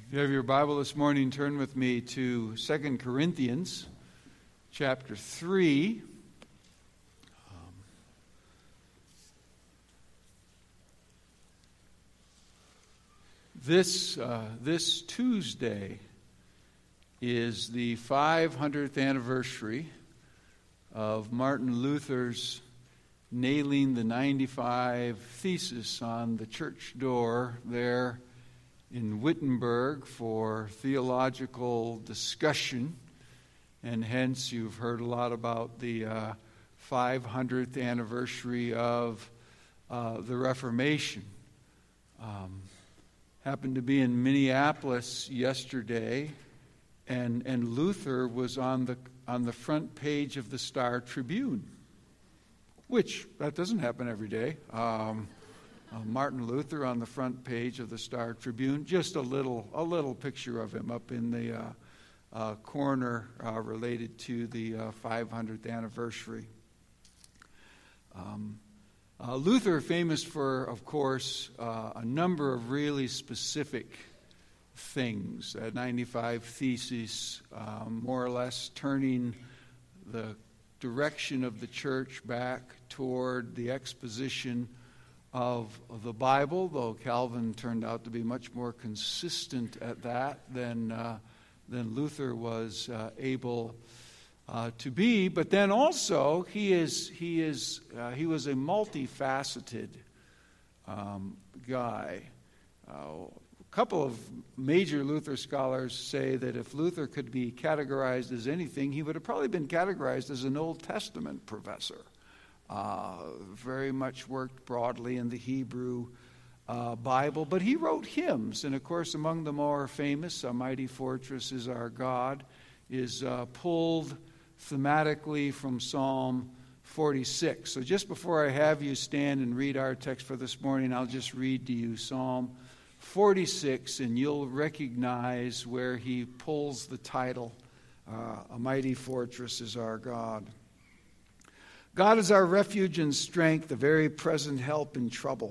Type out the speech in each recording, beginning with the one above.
If you have your Bible this morning, turn with me to 2 Corinthians chapter 3. This Tuesday is the 500th anniversary of Martin Luther's nailing the 95 Theses on the church door there in Wittenberg for theological discussion, and hence you've heard a lot about the 500th anniversary of the Reformation. Happened to be in Minneapolis yesterday, and Luther was on the front page of the Star Tribune, which that doesn't happen every day. Martin Luther on the front page of the Star Tribune. Just a little picture of him up in the corner related to the 500th anniversary. Luther, famous for, of course, a number of really specific things. 95 Theses, more or less turning the direction of the church back toward the exposition of the Bible, though Calvin turned out to be much more consistent at that than Luther was able to be. But then also he was a multifaceted guy. A couple of major Luther scholars say that if Luther could be categorized as anything, he would have probably been categorized as an Old Testament professor. Very much worked broadly in the Hebrew Bible, but he wrote hymns, and of course among the more famous, "A Mighty Fortress is Our God," is pulled thematically from Psalm 46. So just before I have you stand and read our text for this morning, I'll just read to you Psalm 46, and you'll recognize where he pulls the title, "A Mighty Fortress is Our God." God is our refuge and strength, a very present help in trouble.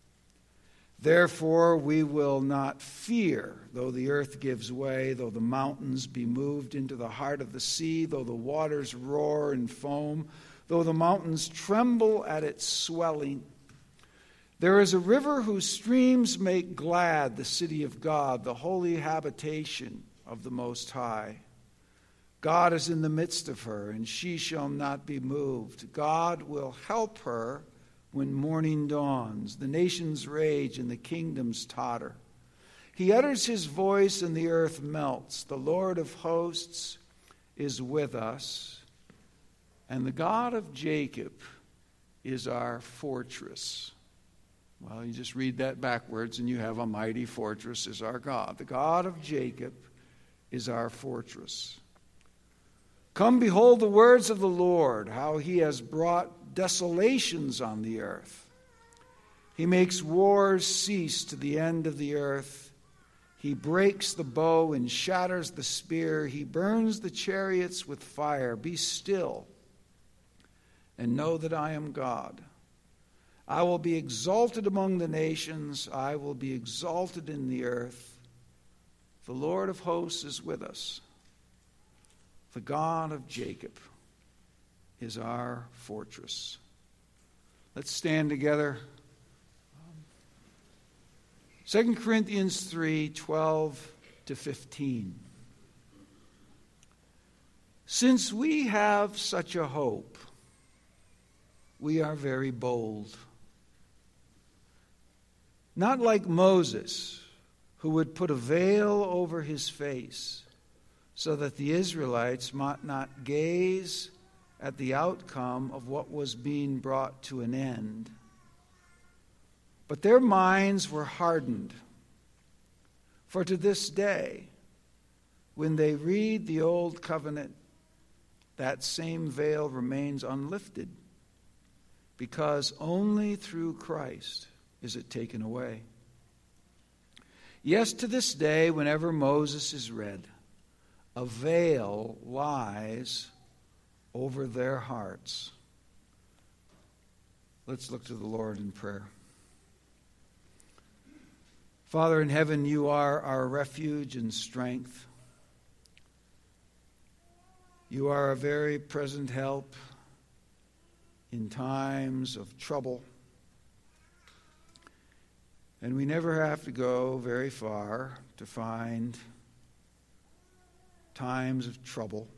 Therefore we will not fear, though the earth gives way, though the mountains be moved into the heart of the sea, though the waters roar and foam, though the mountains tremble at its swelling. There is a river whose streams make glad the city of God, the holy habitation of the Most High. God is in the midst of her, and she shall not be moved. God will help her when morning dawns. The nations rage and the kingdoms totter. He utters his voice and the earth melts. The Lord of hosts is with us, and the God of Jacob is our fortress. Well, you just read that backwards and you have "A mighty fortress is our God." The God of Jacob is our fortress. Come, behold the words of the Lord, how he has brought desolations on the earth. He makes wars cease to the end of the earth. He breaks the bow and shatters the spear. He burns the chariots with fire. Be still and know that I am God. I will be exalted among the nations. I will be exalted in the earth. The Lord of hosts is with us. The God of Jacob is our fortress. Let's stand together. 2 Corinthians 3:12 to 15. Since we have such a hope, we are very bold. Not like Moses, who would put a veil over his face, so that the Israelites might not gaze at the outcome of what was being brought to an end. But their minds were hardened. For to this day, when they read the Old Covenant, that same veil remains unlifted, because only through Christ is it taken away. Yes, to this day, whenever Moses is read, a veil lies over their hearts. Let's look to the Lord in prayer. Father in heaven, you are our refuge and strength. You are a very present help in times of trouble. And we never have to go very far to find times of trouble.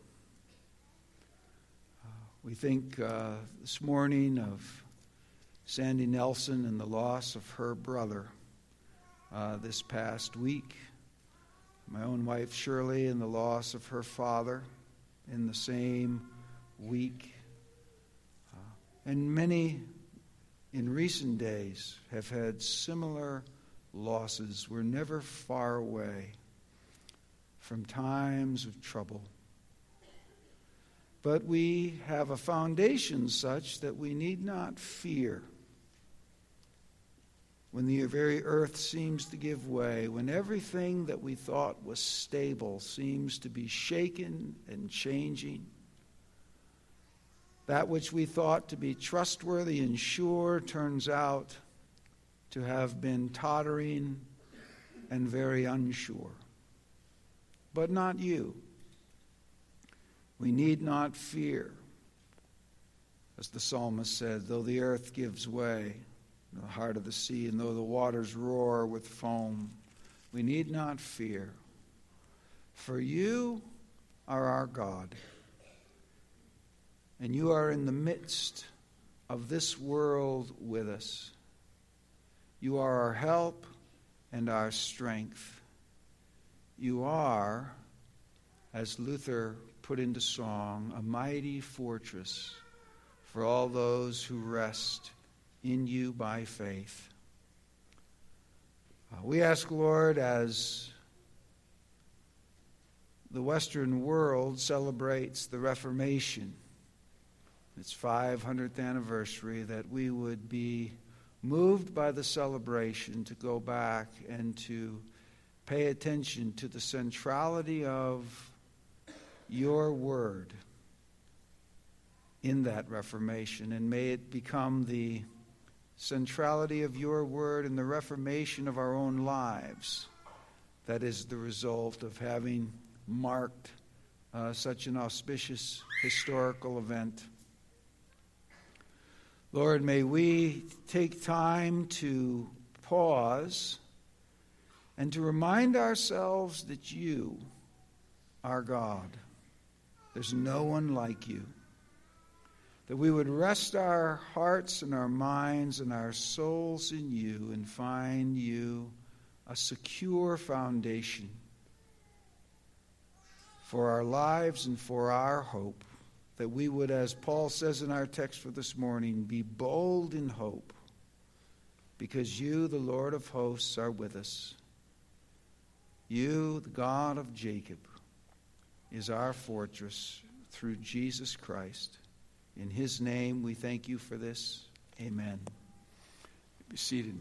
We think this morning of Sandy Nelson and the loss of her brother this past week. My own wife Shirley and the loss of her father in the same week. And many in recent days have had similar losses. We're never far away from times of trouble. But we have a foundation such that we need not fear. When the very earth seems to give way, when everything that we thought was stable seems to be shaken and changing, that which we thought to be trustworthy and sure turns out to have been tottering and very unsure. But not you. We need not fear. As the psalmist said, though the earth gives way, in the heart of the sea, and though the waters roar with foam, we need not fear. For you are our God, and you are in the midst of this world with us. You are our help and our strength. You are, as Luther put into song, a mighty fortress for all those who rest in you by faith. We ask, Lord, as the Western world celebrates the Reformation, its 500th anniversary, that we would be moved by the celebration to go back and to pay attention to the centrality of your word in that Reformation, and may it become the centrality of your word in the reformation of our own lives. That is the result of having marked such an auspicious historical event. Lord, may we take time to pause and to remind ourselves that you are God. There's no one like you. That we would rest our hearts and our minds and our souls in you and find you a secure foundation for our lives and for our hope. That we would, as Paul says in our text for this morning, be bold in hope, because you, the Lord of hosts, are with us. You, the God of Jacob, is our fortress through Jesus Christ. In his name, we thank you for this. Amen. Be seated.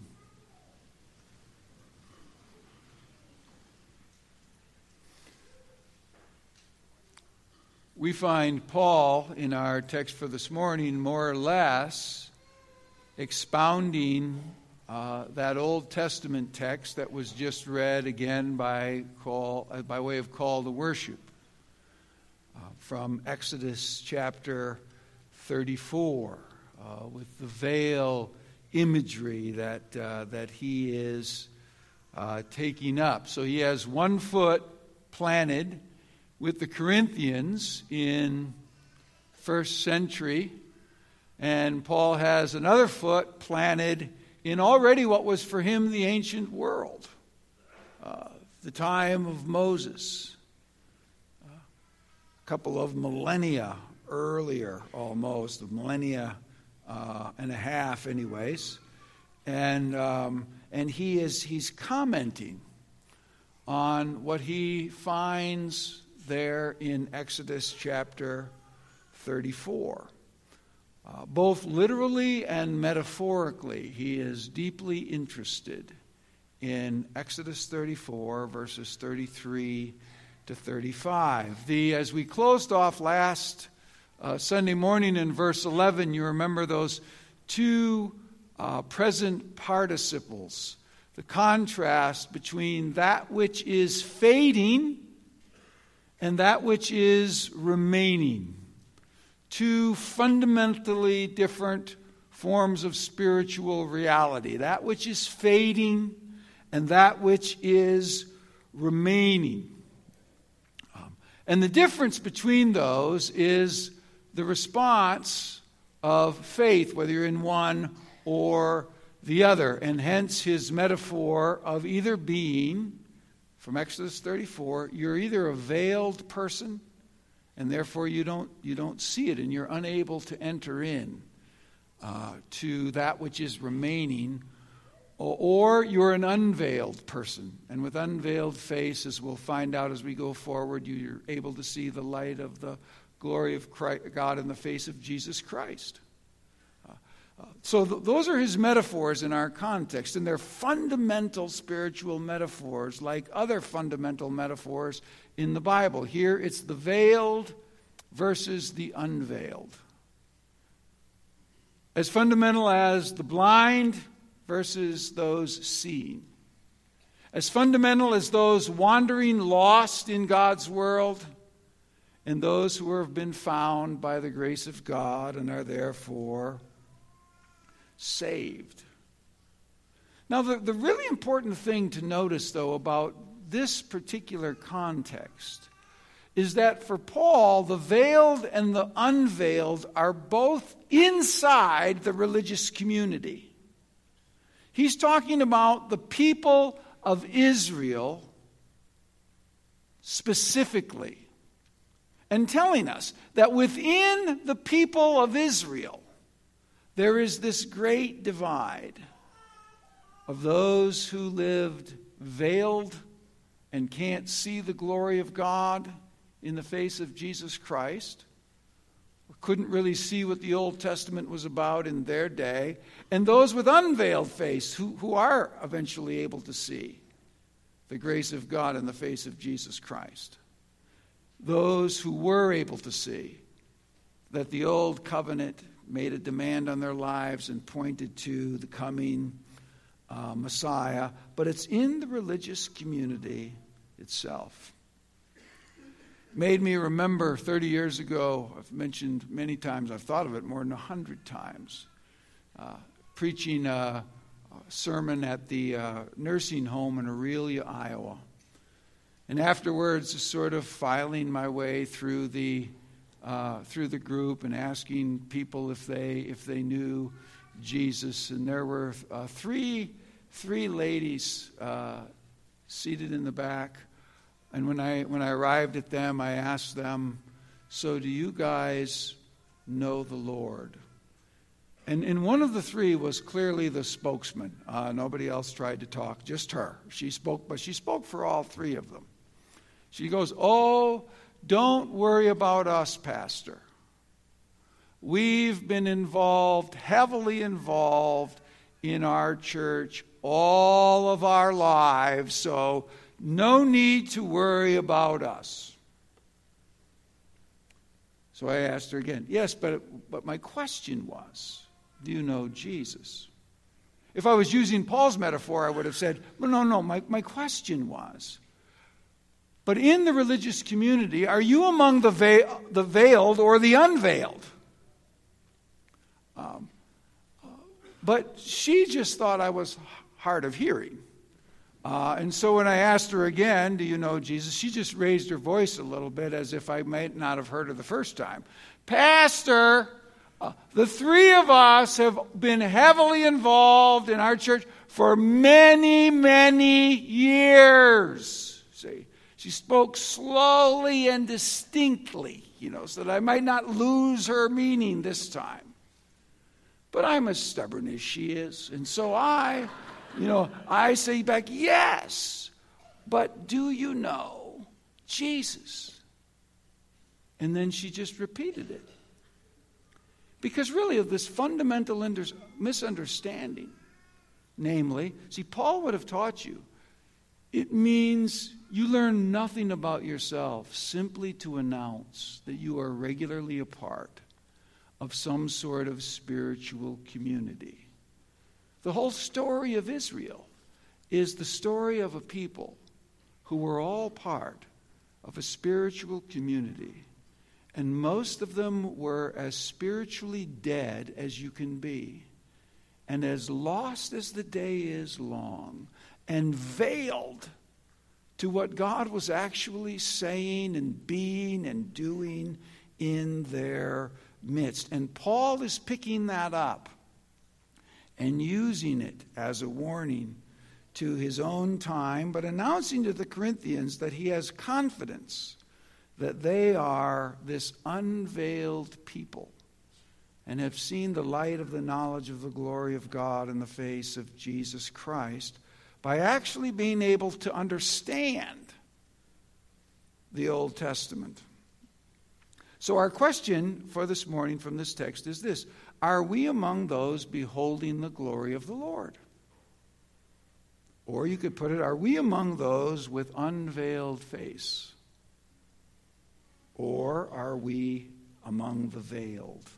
We find Paul in our text for this morning more or less expounding that Old Testament text that was just read again by way of call to worship from Exodus chapter 34, with the veil imagery that he is taking up. So he has one foot planted with the Corinthians in first century, and Paul has another foot planted in already what was for him the ancient world, the time of Moses, a couple of millennia earlier, almost, a millennia and a half anyways, and he's commenting on what he finds there in Exodus chapter 34. Both literally and metaphorically, he is deeply interested in Exodus 34, verses 33 to 35. As we closed off last Sunday morning in verse 11, you remember those two present participles the contrast between that which is fading and that which is remaining. Two fundamentally different forms of spiritual reality. That which is fading and that which is remaining. And the difference between those is the response of faith, whether you're in one or the other. And hence his metaphor of either being, from Exodus 34, you're either a veiled person, and therefore you don't see it, and you're unable to enter in to that which is remaining, or you're an unveiled person. And with unveiled face, as we'll find out as we go forward, you're able to see the light of the glory of God in the face of Jesus Christ. So those are his metaphors in our context, and they're fundamental spiritual metaphors like other fundamental metaphors in the Bible. Here it's the veiled versus the unveiled. As fundamental as the blind versus those seeing. As fundamental as those wandering lost in God's world and those who have been found by the grace of God and are therefore saved. Now, the really important thing to notice, though, about this particular context is that for Paul, the veiled and the unveiled are both inside the religious community. He's talking about the people of Israel specifically, and telling us that within the people of Israel, there is this great divide of those who lived veiled and can't see the glory of God in the face of Jesus Christ, or couldn't really see what the Old Testament was about in their day, and those with unveiled face who are eventually able to see the grace of God in the face of Jesus Christ. Those who were able to see that the old covenant made a demand on their lives and pointed to the coming Messiah, but it's in the religious community itself. It made me remember 30 years ago, I've mentioned many times, I've thought of it more than 100 times, preaching a sermon at the nursing home in Aurelia, Iowa. And afterwards, sort of filing my way through the group and asking people if they knew Jesus. And there were three ladies seated in the back. And when I arrived at them, I asked them, "So do you guys know the Lord?" And one of the three was clearly the spokesman. Nobody else tried to talk, just her. She spoke, but she spoke for all three of them. She goes, "Oh, don't worry about us, Pastor. We've been heavily involved in our church all of our lives, so no need to worry about us." So I asked her again, "Yes, but my question was, do you know Jesus?" If I was using Paul's metaphor, I would have said, "Well, no, my question was, but in the religious community, are you among the veiled or the unveiled?" But she just thought I was hard of hearing. And so when I asked her again, "Do you know Jesus?" she just raised her voice a little bit as if I might not have heard her the first time. "Pastor, the three of us have been heavily involved in our church for many, many years." See? She spoke slowly and distinctly, so that I might not lose her meaning this time. But I'm as stubborn as she is. And so I say back, "Yes, but do you know Jesus?" And then she just repeated it. Because really of this fundamental misunderstanding, namely, see, Paul would have taught you, it means you learn nothing about yourself simply to announce that you are regularly a part of some sort of spiritual community. The whole story of Israel is the story of a people who were all part of a spiritual community, and most of them were as spiritually dead as you can be, and as lost as the day is long, and veiled to what God was actually saying and being and doing in their midst. And Paul is picking that up and using it as a warning to his own time, but announcing to the Corinthians that he has confidence that they are this unveiled people and have seen the light of the knowledge of the glory of God in the face of Jesus Christ by actually being able to understand the Old Testament. So our question for this morning from this text is this: are we among those beholding the glory of the Lord? Or you could put it, are we among those with unveiled face? Or are we among the veiled?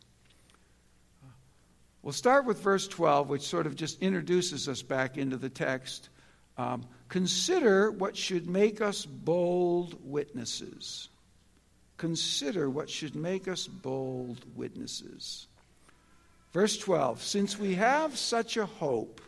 We'll start with verse 12, which sort of just introduces us back into the text. Consider what should make us bold witnesses. Consider what should make us bold witnesses. Verse 12, since we have such a hope,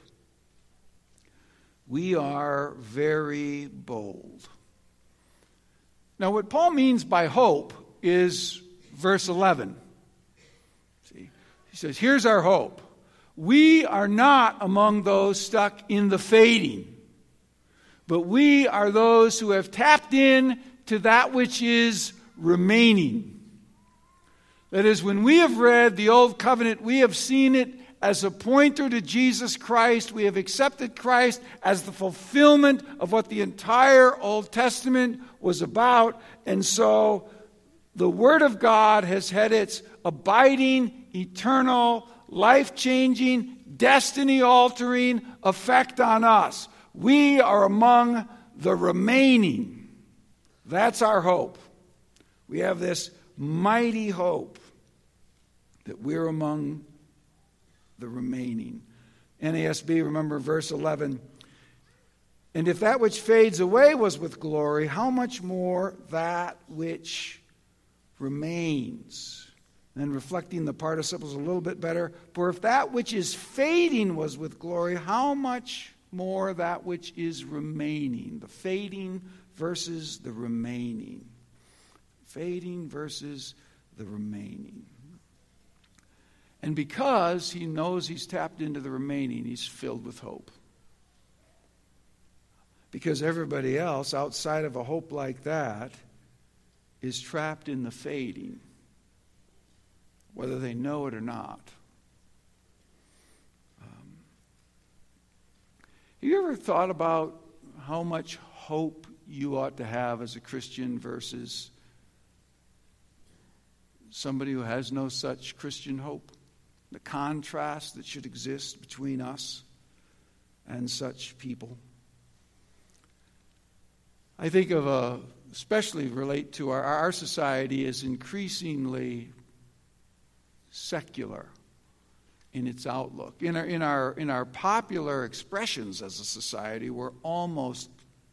we are very bold. Now, what Paul means by hope is verse 11. See, he says, here's our hope. We are not among those stuck in the fading, but we are those who have tapped in to that which is remaining. That is, when we have read the Old Covenant, we have seen it as a pointer to Jesus Christ. We have accepted Christ as the fulfillment of what the entire Old Testament was about. And so the Word of God has had its abiding, eternal, life-changing, destiny-altering effect on us. We are among the remaining. That's our hope. We have this mighty hope that we're among the remaining. NASB, remember verse 11. And if that which fades away was with glory, how much more that which remains? And reflecting the participles a little bit better. For if that which is fading was with glory, how much more that which is remaining? The fading versus the remaining. Fading versus the remaining. And because he knows he's tapped into the remaining, he's filled with hope. Because everybody else outside of a hope like that is trapped in the fading, whether they know it or not. Have you ever thought about how much hope you ought to have as a Christian versus somebody who has no such Christian hope? The contrast that should exist between us and such people. I think of especially relate to our society is increasingly secular in its outlook. In our popular expressions as a society, we're almost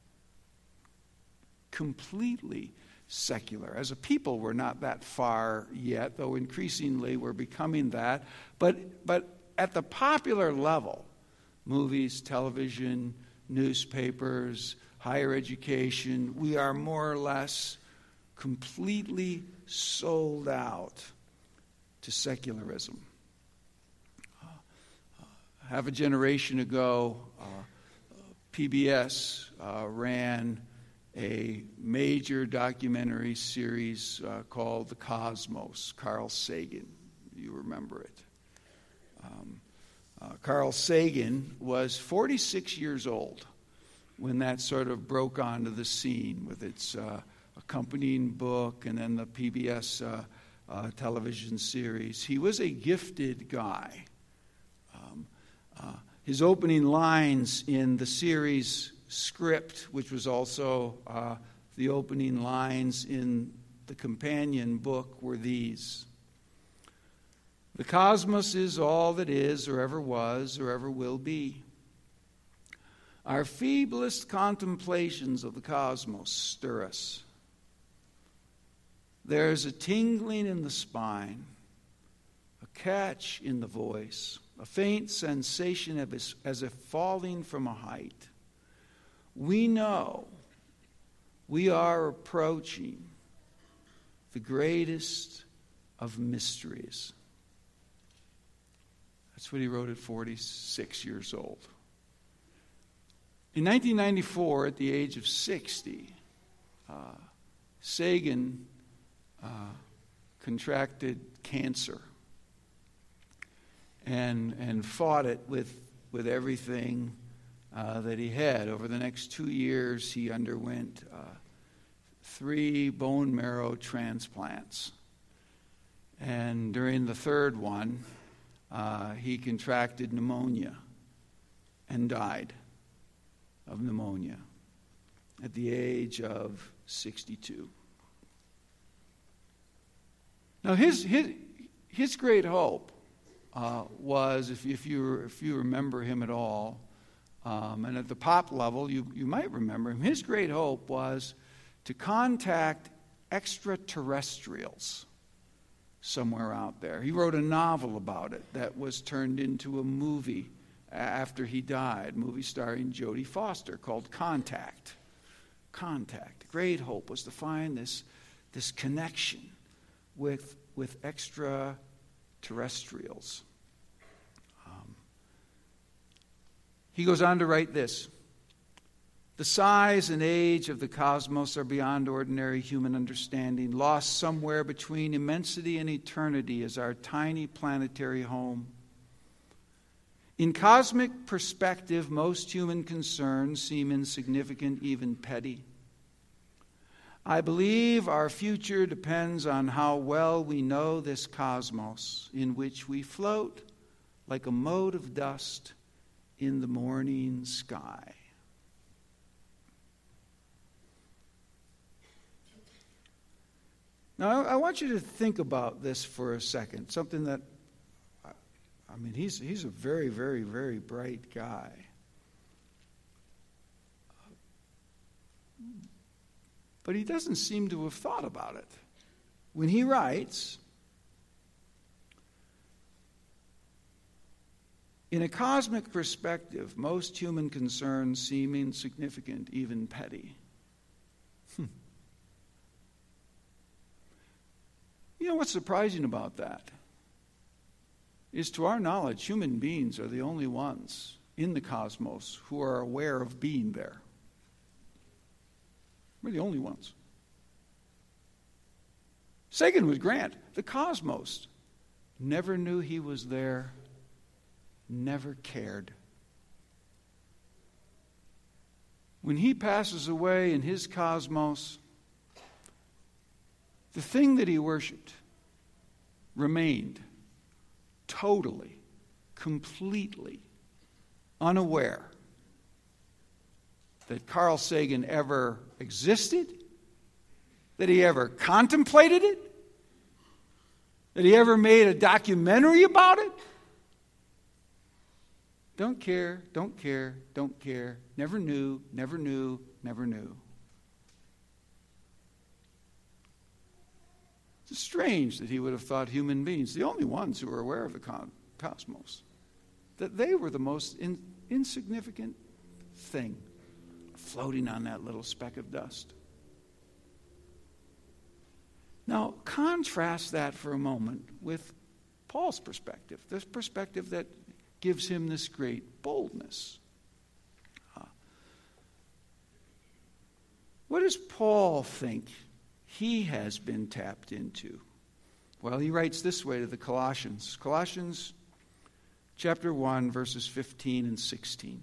completely secular. As a people, we're not that far yet, though increasingly we're becoming that. But at the popular level, movies, television, newspapers, higher education, we are more or less completely sold out to secularism. Half a generation ago, PBS ran a major documentary series called The Cosmos, Carl Sagan. You remember it. Carl Sagan was 46 years old when that sort of broke onto the scene with its accompanying book and then the PBS television series. He was a gifted guy. His opening lines in the series script, which was also the opening lines in the companion book, were these: "The cosmos is all that is, or ever was, or ever will be. Our feeblest contemplations of the cosmos stir us. There's a tingling in the spine, a catch in the voice, a faint sensation as if falling from a height. We know we are approaching the greatest of mysteries. That's what he wrote at 46 years old. In 1994, at the age of 60, Sagan contracted cancer and fought it with everything that he had. Over the next 2 years, he underwent 3 bone marrow transplants. And during the third one, he contracted pneumonia and died of pneumonia at the age of 62. Now, his great hope was, if you remember him at all, and at the pop level, you might remember him. His great hope was to contact extraterrestrials somewhere out there. He wrote a novel about it that was turned into a movie after he died, a movie starring Jodie Foster called Contact. Contact. Great hope was to find this connection with extraterrestrials. He goes on to write this: the size and age of the cosmos are beyond ordinary human understanding. Lost somewhere between immensity and eternity is our tiny planetary home. In cosmic perspective, most human concerns seem insignificant, even petty. I believe our future depends on how well we know this cosmos in which we float like a mote of dust in the morning sky. Now, I want you to think about this for a second. Something that, he's a very, very, very bright guy. But he doesn't seem to have thought about it. When he writes, in a cosmic perspective, most human concerns seem insignificant, even petty. You know what's surprising about that? Is, to our knowledge, human beings are the only ones in the cosmos who are aware of being there. We're the only ones. Sagan would grant the cosmos never knew he was there, never cared. When he passes away in his cosmos, the thing that he worshipped remained totally, completely unaware that Carl Sagan ever existed, that he ever contemplated it, that he ever made a documentary about it. Don't care, don't care, don't care. Never knew, never knew, never knew. It's strange that he would have thought human beings, the only ones who were aware of the cosmos, that they were the most insignificant thing floating on that little speck of dust. Now, contrast that for a moment with Paul's perspective, this perspective that gives him this great boldness. What does Paul think he has been tapped into? Well, he writes this way to the Colossians. Colossians chapter 1, verses 15 and 16.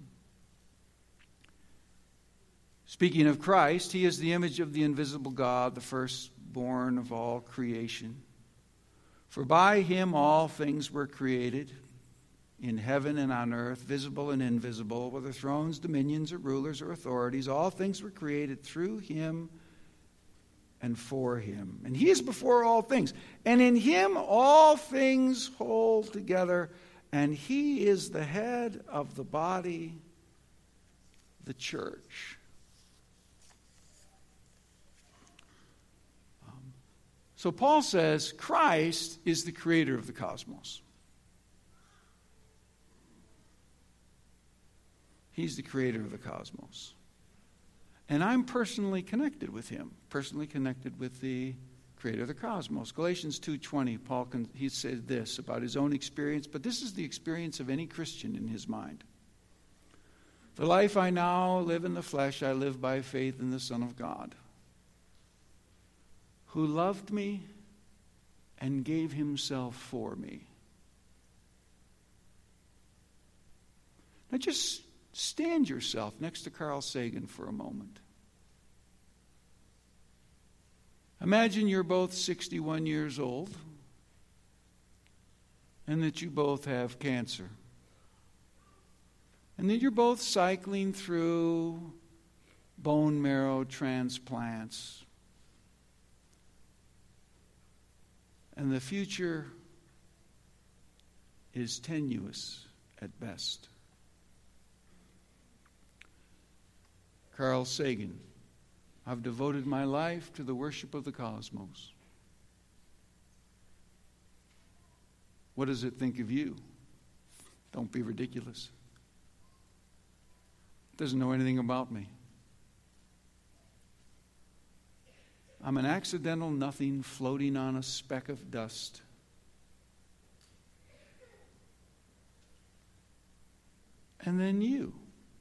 Speaking of Christ, he is the image of the invisible God, the firstborn of all creation. For by him all things were created, in heaven and on earth, visible and invisible, whether thrones, dominions, or rulers, or authorities. All things were created through him and for him. And he is before all things. And in him all things hold together. And he is the head of the body, the church. So Paul says Christ is the creator of the cosmos. He's the creator of the cosmos. And I'm personally connected with him, personally connected with the creator of the cosmos. Galatians 2:20, Paul, he said this about his own experience, but this is the experience of any Christian in his mind. The life I now live in the flesh, I live by faith in the Son of God, who loved me and gave himself for me. Now just stand yourself next to Carl Sagan for a moment. Imagine you're both 61 years old and that you both have cancer. And that you're both cycling through bone marrow transplants. And the future is tenuous at best. Carl Sagan, I've devoted my life to the worship of the cosmos. What does it think of you? Don't be ridiculous. It doesn't know anything about me. I'm an accidental nothing floating on a speck of dust. And then you.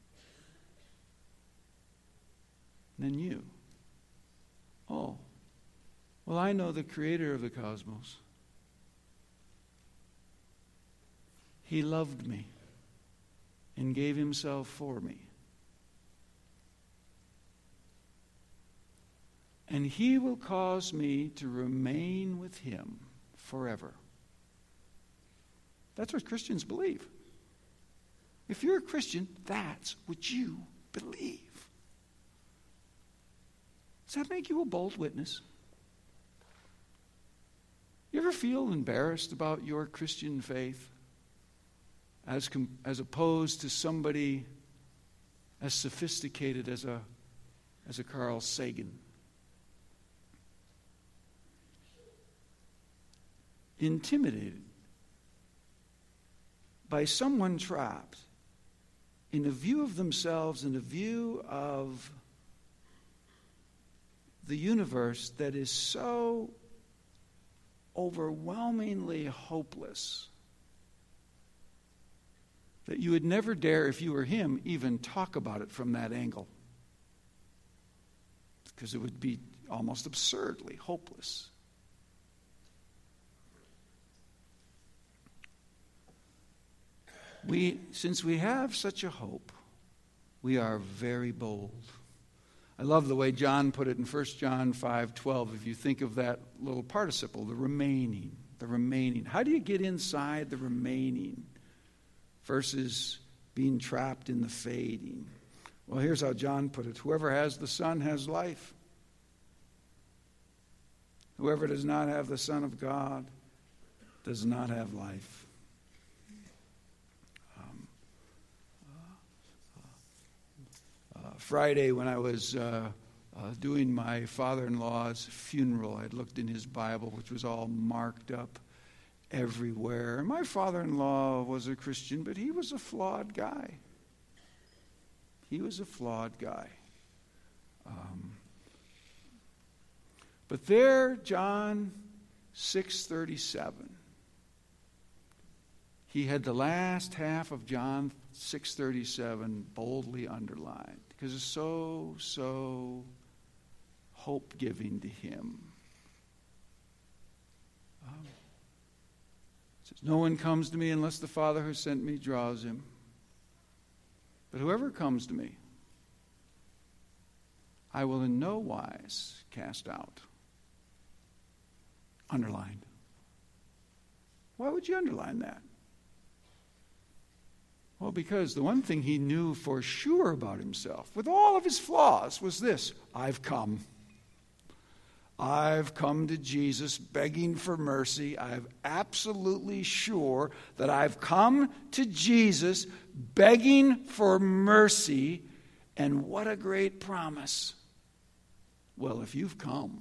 And then you. Oh, well, I know the creator of the cosmos. He loved me and gave himself for me. And he will cause me to remain with him forever. That's what Christians believe. If you're a Christian, that's what you believe. Does that make you a bold witness? You ever feel embarrassed about your Christian faith as opposed to somebody as sophisticated as a Carl Sagan? Intimidated by someone trapped in a view of themselves and a view of the universe that is so overwhelmingly hopeless that you would never dare, if you were him, even talk about it from that angle. Because it would be almost absurdly hopeless. Since we have such a hope, we are very bold. I love the way John put it in 1 John 5:12. If you think of that little participle, the remaining. How do you get inside the remaining versus being trapped in the fading? Well, here's how John put it. Whoever has the Son has life. Whoever does not have the Son of God does not have life. Friday, when I was doing my father-in-law's funeral, I looked in his Bible, which was all marked up everywhere. And my father-in-law was a Christian, but he was a flawed guy. But there, John 6:37, he had the last half of John 6:37 boldly underlined because it's so hope-giving to him. It says, no one comes to me unless the Father who sent me draws him. But whoever comes to me, I will in no wise cast out. Underlined. Why would you underline that? Well, because the one thing he knew for sure about himself, with all of his flaws, was this: I've come. I've come to Jesus begging for mercy. I'm absolutely sure that I've come to Jesus begging for mercy, And what a great promise. Well, if you've come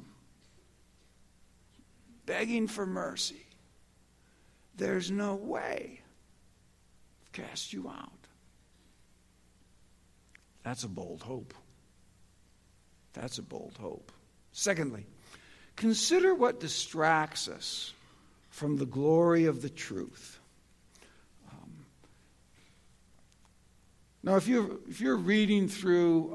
begging for mercy, there's no way to cast you out. That's a bold hope. That's a bold hope. Secondly, consider what distracts us from the glory of the truth. Now, if you're reading through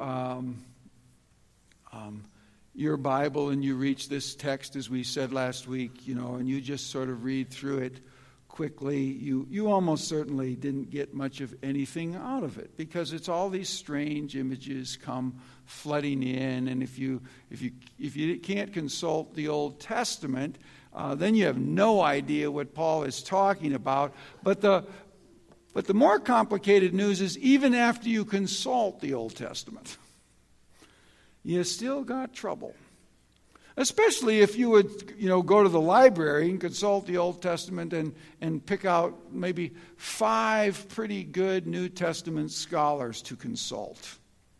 your Bible and you reach this text, as we said last week, and you just sort of read through it quickly, you almost certainly didn't get much of anything out of it, because it's all these strange images come flooding in, and if you can't consult the Old Testament, then you have no idea what Paul is talking about. But the more complicated news is, even after you consult the Old Testament, you still got trouble. Especially if you would, go to the library and consult the Old Testament and pick out maybe 5 pretty good New Testament scholars to consult.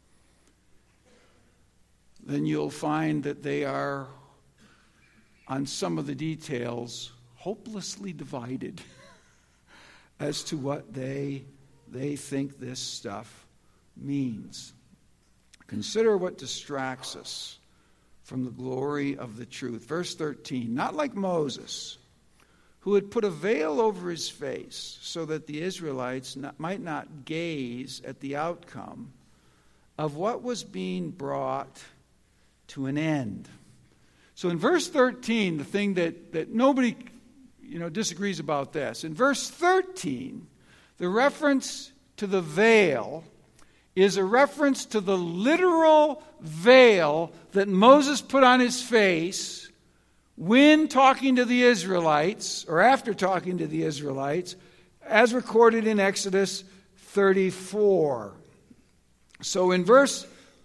Then you'll find that they are, on some of the details, hopelessly divided as to what they think this stuff means. Consider what distracts us from the glory of the truth. Verse 13, not like Moses, who had put a veil over his face so that the Israelites might not gaze at the outcome of what was being brought to an end. So in verse 13, the thing that nobody disagrees about this. In verse 13, the reference to the veil is a reference to the literal veil that Moses put on his face when talking to the Israelites, or after talking to the Israelites, as recorded in Exodus 34. So in verse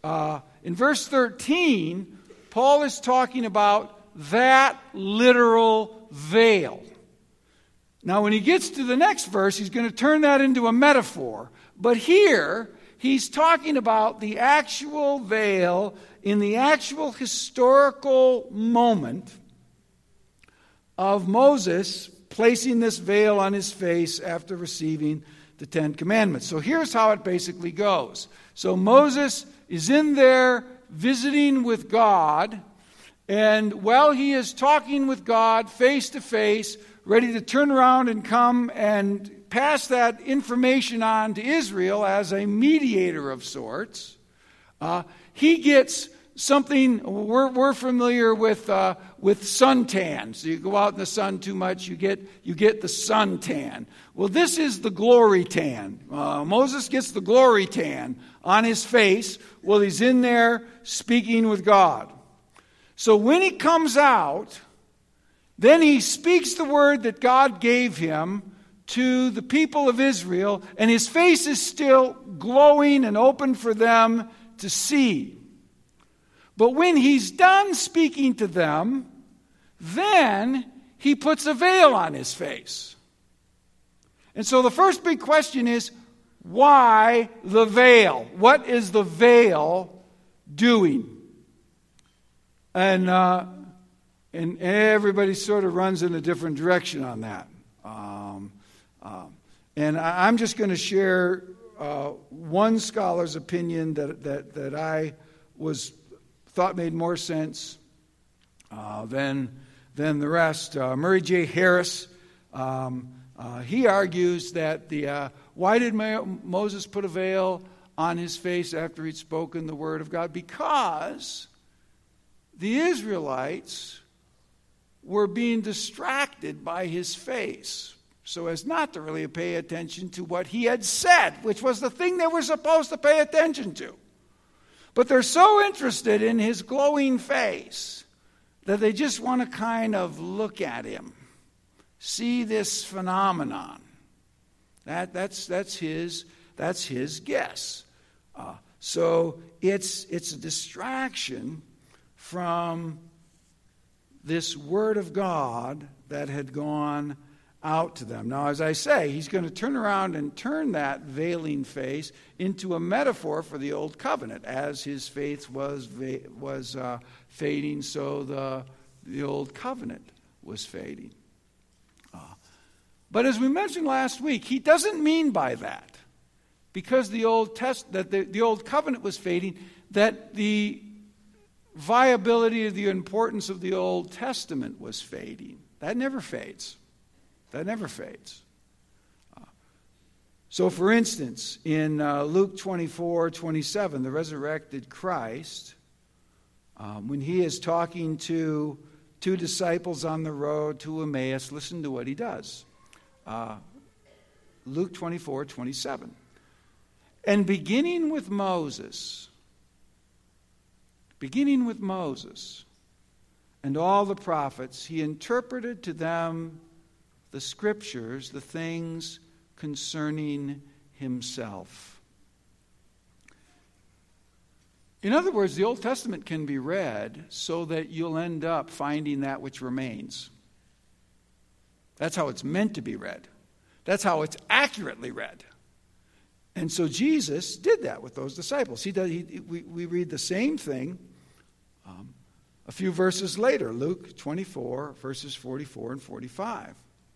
13, Paul is talking about that literal veil. Now, when he gets to the next verse, he's going to turn that into a metaphor. But here, he's talking about the actual veil in the actual historical moment of Moses placing this veil on his face after receiving the 10 Commandments. So here's how it basically goes. So Moses is in there visiting with God, and while he is talking with God face to face, ready to turn around and come and pass that information on to Israel as a mediator of sorts, he gets something. We're familiar with suntan. So you go out in the sun too much, you get the suntan. Well, this is the glory tan. Moses gets the glory tan on his face while he's in there speaking with God. So when he comes out, then he speaks the word that God gave him to the people of Israel, and his face is still glowing and open for them to see. But when he's done speaking to them, then he puts a veil on his face. And so the first big question is, why the veil? What is the veil doing? And everybody sort of runs in a different direction on that. And I'm just going to share one scholar's opinion that I thought made more sense than the rest. Murray J. Harris, he argues that why did Moses put a veil on his face after he'd spoken the word of God? Because the Israelites were being distracted by his face, so as not to really pay attention to what he had said, which was the thing they were supposed to pay attention to. But they're so interested in his glowing face that they just want to kind of look at him, see this phenomenon. That's his guess. So it's a distraction from this word of God that had gone out to them. Now, as I say, he's going to turn around and turn that veiling face into a metaphor for the old covenant. As his faith was fading, so the old covenant was fading. But as we mentioned last week, he doesn't mean by that, because the old covenant was fading, that the viability of the importance of the Old Testament was fading. That never fades. That never fades. So, for instance, in Luke 24:27, the resurrected Christ, when he is talking to two disciples on the road to Emmaus, listen to what he does. Luke 24:27. And beginning with Moses and all the prophets, he interpreted to them the scriptures, the things concerning himself. In other words, the Old Testament can be read so that you'll end up finding that which remains. That's how it's meant to be read. That's how it's accurately read. And so Jesus did that with those disciples. We read the same thing a few verses later, Luke 24, verses 44 and 45.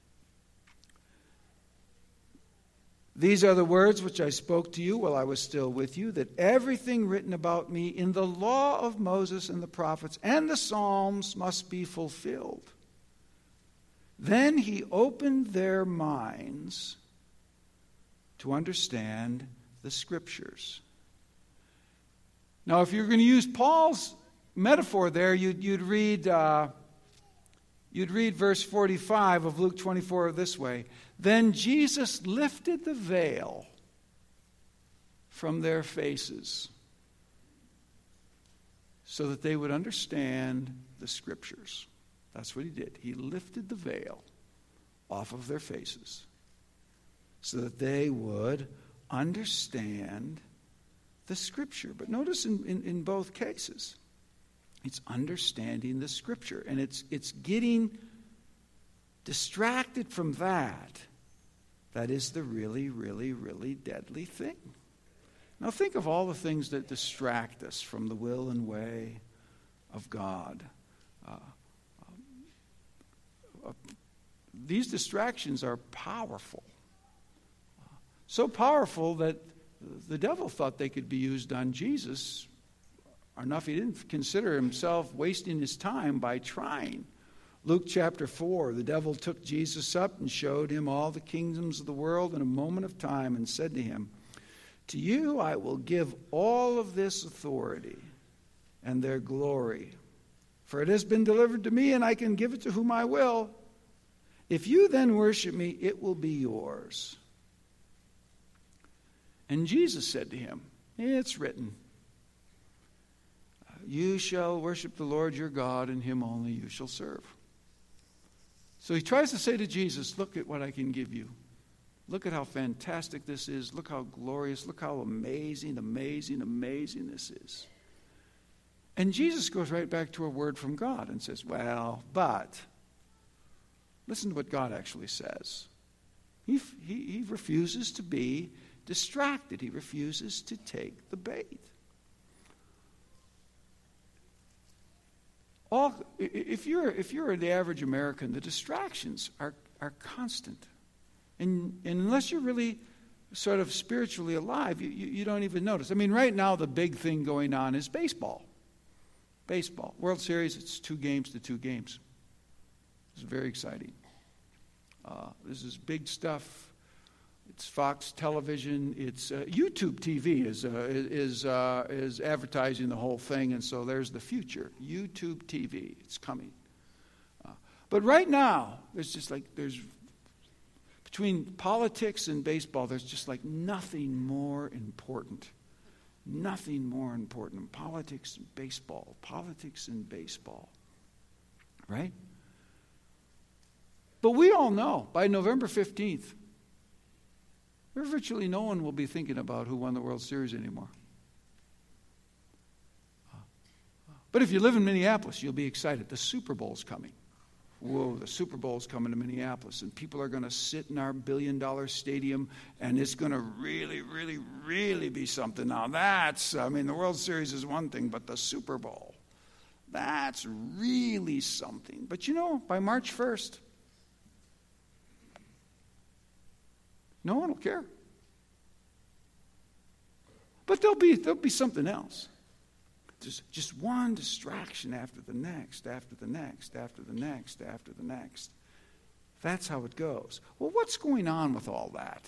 These are the words which I spoke to you while I was still with you, that everything written about me in the law of Moses and the prophets and the Psalms must be fulfilled. Then he opened their minds to understand the scriptures. Now, if you're going to use Paul's metaphor there, you'd read verse 45 of Luke 24 this way. Then Jesus lifted the veil from their faces so that they would understand the scriptures. That's what he did. He lifted the veil off of their faces so that they would understand the scripture. But notice in both cases, it's understanding the scripture. And it's getting distracted from that. That is the really, really, really deadly thing. Now think of all the things that distract us from the will and way of God. These distractions are powerful. So powerful that the devil thought they could be used on Jesus enough. He didn't consider himself wasting his time by trying. Luke chapter 4, the devil took Jesus up and showed him all the kingdoms of the world in a moment of time and said to him, to you I will give all of this authority and their glory, for it has been delivered to me and I can give it to whom I will. If you then worship me, it will be yours. And Jesus said to him, it's written, you shall worship the Lord your God, and him only you shall serve. So he tries to say to Jesus, look at what I can give you. Look at how fantastic this is. Look how glorious. Look how amazing, amazing, amazing this is. And Jesus goes right back to a word from God and says, well, but listen to what God actually says. He refuses to be distracted. He refuses to take the bait. If you're the average American, the distractions are constant. And unless you're really sort of spiritually alive, you don't even notice. I mean, right now the big thing going on is baseball. Baseball. World Series, it's 2 games to 2 games. It's very exciting. This is big stuff. It's Fox Television. It's YouTube TV is advertising the whole thing, and so there's the future. YouTube TV, it's coming. But right now, there's between politics and baseball, there's just like nothing more important. Nothing more important. Politics and baseball. Politics and baseball. Right? But we all know by November 15th, virtually no one will be thinking about who won the World Series anymore. But if you live in Minneapolis, you'll be excited. The Super Bowl's coming. whoa, the Super Bowl's coming to Minneapolis, and people are going to sit in our billion-dollar stadium, and it's going to really, really, really be something. Now the World Series is one thing, but the Super Bowl, that's really something. But by March 1st, no one will care. But there'll be something else. Just one distraction after the next, after the next, after the next, after the next. That's how it goes. Well, what's going on with all that?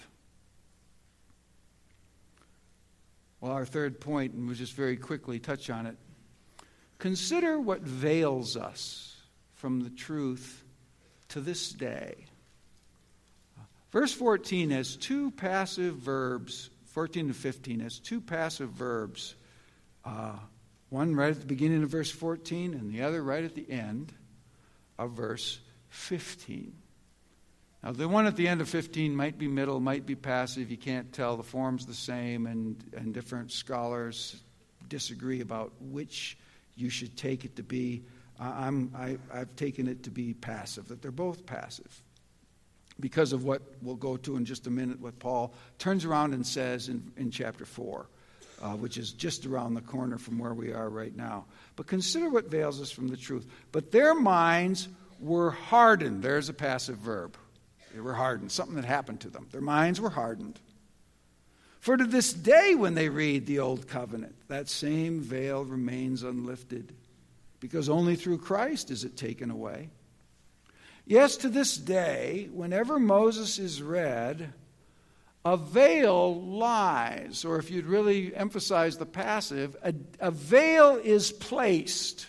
Well, our third point, and we'll just very quickly touch on it. Consider what veils us from the truth to this day. Verse 14 has two passive verbs, 14 to 15 has two passive verbs. One right at the beginning of verse 14 and the other right at the end of verse 15. Now, the one at the end of 15 might be middle, might be passive. You can't tell. The form's the same, and different scholars disagree about which you should take it to be. I've taken it to be passive, that they're both passive, because of what we'll go to in just a minute, what Paul turns around and says in chapter 4. Which is just around the corner from where we are right now. But consider what veils us from the truth. But their minds were hardened. There's a passive verb. They were hardened. Something that happened to them. Their minds were hardened. For to this day when they read the Old Covenant, that same veil remains unlifted, because only through Christ is it taken away. Yes, to this day, whenever Moses is read, a veil lies, or if you'd really emphasize the passive, a veil is placed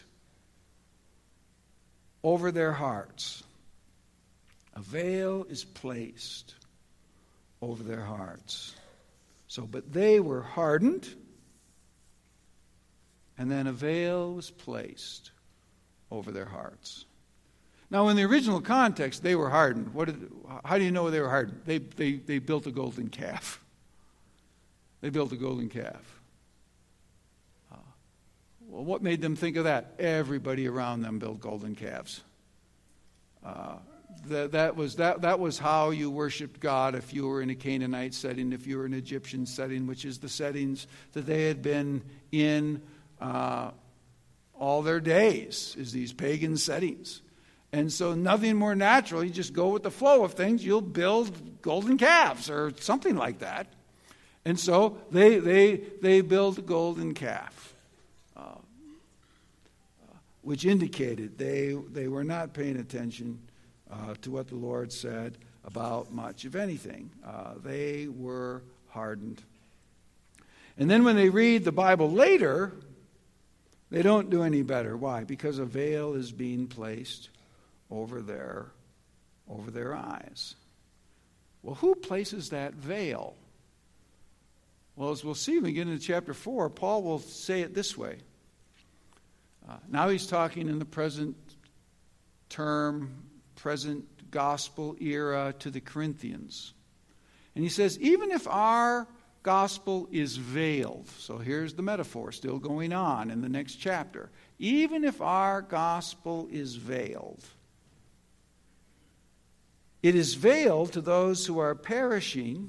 over their hearts. A veil is placed over their hearts. But they were hardened, and then a veil was placed over their hearts. Now, in the original context, they were hardened. How do you know they were hardened? They built a golden calf. They built a golden calf. Well, what made them think of that? Everybody around them built golden calves. That was how you worshiped God if you were in a Canaanite setting, if you were in an Egyptian setting, which is the settings that they had been in all their days, is these pagan settings. And so nothing more natural. You just go with the flow of things. You'll build golden calves or something like that. And so they built a golden calf, which indicated they were not paying attention to what the Lord said about much of anything. They were hardened. And then when they read the Bible later, they don't do any better. Why? Because a veil is being placed over their eyes. Well, who places that veil? Well, as we'll see when we get into chapter 4, Paul will say it this way. Now he's talking in the present term, present gospel era to the Corinthians. And he says, even if our gospel is veiled, so here's the metaphor still going on in the next chapter. Even if our gospel is veiled, it is veiled to those who are perishing.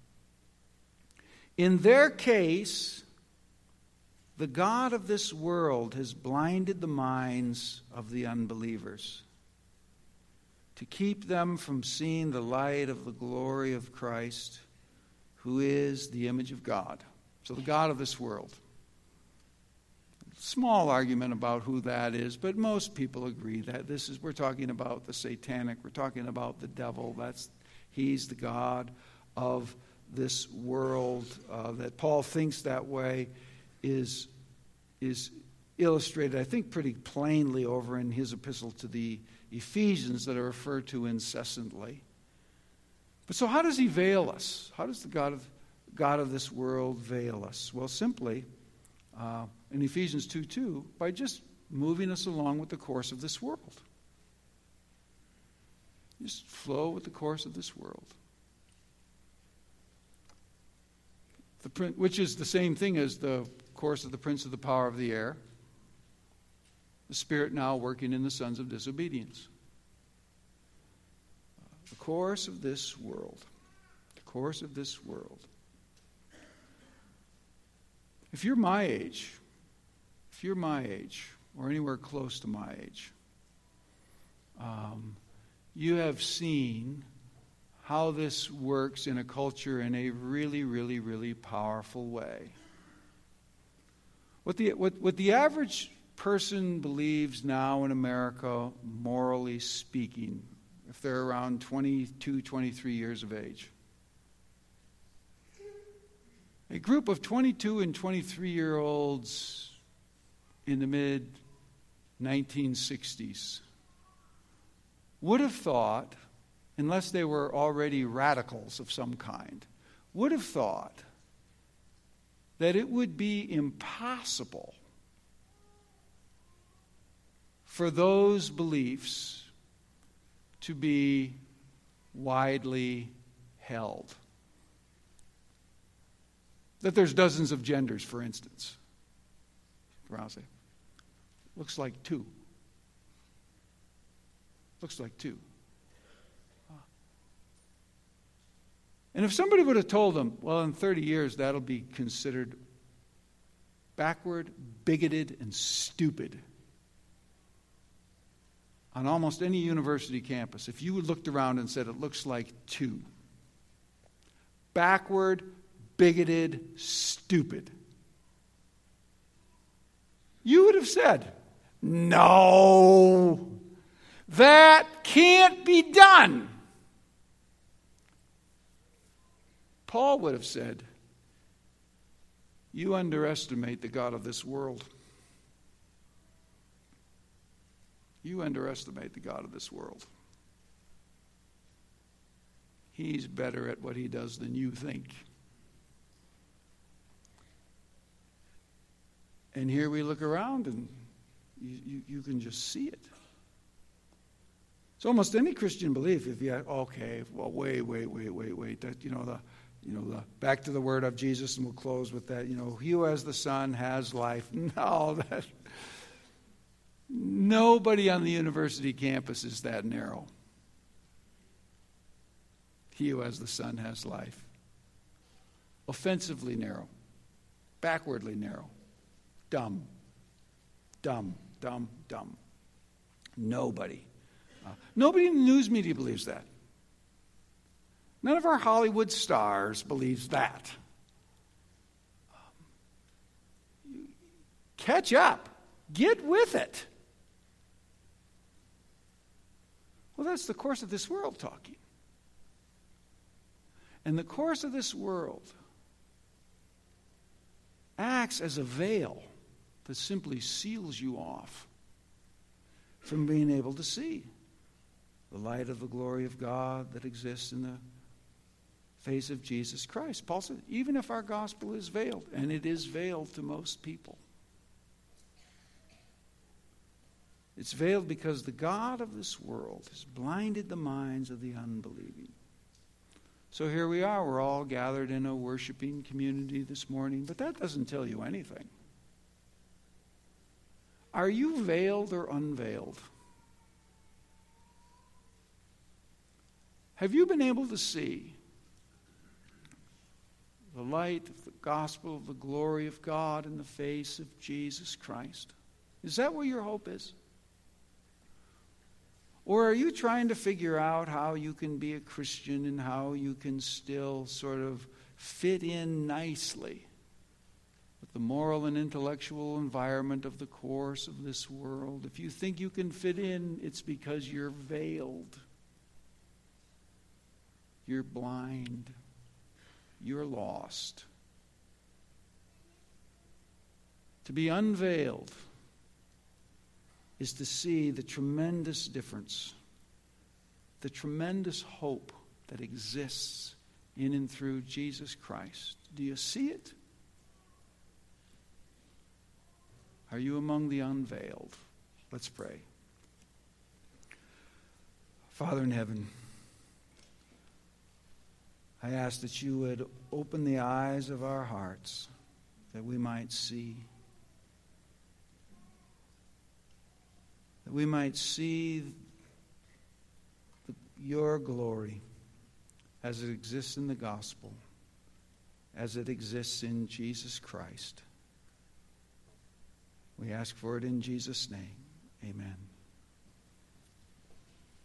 In their case, the God of this world has blinded the minds of the unbelievers to keep them from seeing the light of the glory of Christ, who is the image of God. So the God of this world. Small argument about who that is, but most people agree that we're talking about the satanic, we're talking about the devil. He's the God of this world. That Paul thinks that way is illustrated, I think, pretty plainly over in his epistle to the Ephesians that are referred to incessantly. But so how does he veil us? How does the God of this world veil us? Well, simply, in Ephesians 2:2, by just moving us along with the course of this world. Just flow with the course of this world. Which is the same thing as the course of the prince of the power of the air, the spirit now working in the sons of disobedience. The course of this world. The course of this world. If you're my age, or anywhere close to my age, you have seen how this works in a culture in a really, really, really powerful way. What the average person believes now in America, morally speaking, if they're around 22, 23 years of age. A group of 22 and 23-year-olds in the mid-1960s would have thought, unless they were already radicals of some kind, would have thought that it would be impossible for those beliefs to be widely held. That there's dozens of genders, for instance. Rousey. Looks like two. Looks like two. And if somebody would have told them, well, in 30 years, that'll be considered backward, bigoted, and stupid. On almost any university campus, if you looked around and said it looks like two. Backward, bigoted, stupid. You would have said, no, that can't be done. Paul would have said, you underestimate the God of this world. You underestimate the God of this world. He's better at what he does than you think. And here we look around and you can just see it. It's almost any Christian belief. If you okay, well, wait. That the back to the word of Jesus, and we'll close with that. He who has the Son has life. No, that nobody on the university campus is that narrow. He who has the Son has life. Offensively narrow, backwardly narrow. Dumb. Nobody. Nobody in the news media believes that. None of our Hollywood stars believes that. Catch up. Get with it. Well, that's the course of this world talking. And the course of this world acts as a veil that simply seals you off from being able to see the light of the glory of God that exists in the face of Jesus Christ. Paul said, even if our gospel is veiled, and it is veiled to most people, it's veiled because the God of this world has blinded the minds of the unbelieving. So here we are, we're all gathered in a worshiping community this morning, but that doesn't tell you anything. Are you veiled or unveiled? Have you been able to see the light of the gospel of the glory of God in the face of Jesus Christ? Is that where your hope is? Or are you trying to figure out how you can be a Christian and how you can still sort of fit in nicely with the moral and intellectual environment of the course of this world? If you think you can fit in, it's because you're veiled. You're blind. You're lost. To be unveiled is to see the tremendous difference, the tremendous hope that exists in and through Jesus Christ. Do you see it? Are you among the unveiled? Let's pray. Father in heaven, I ask that you would open the eyes of our hearts that we might see. That we might see your glory as it exists in the gospel, as it exists in Jesus Christ. We ask for it in Jesus' name. Amen.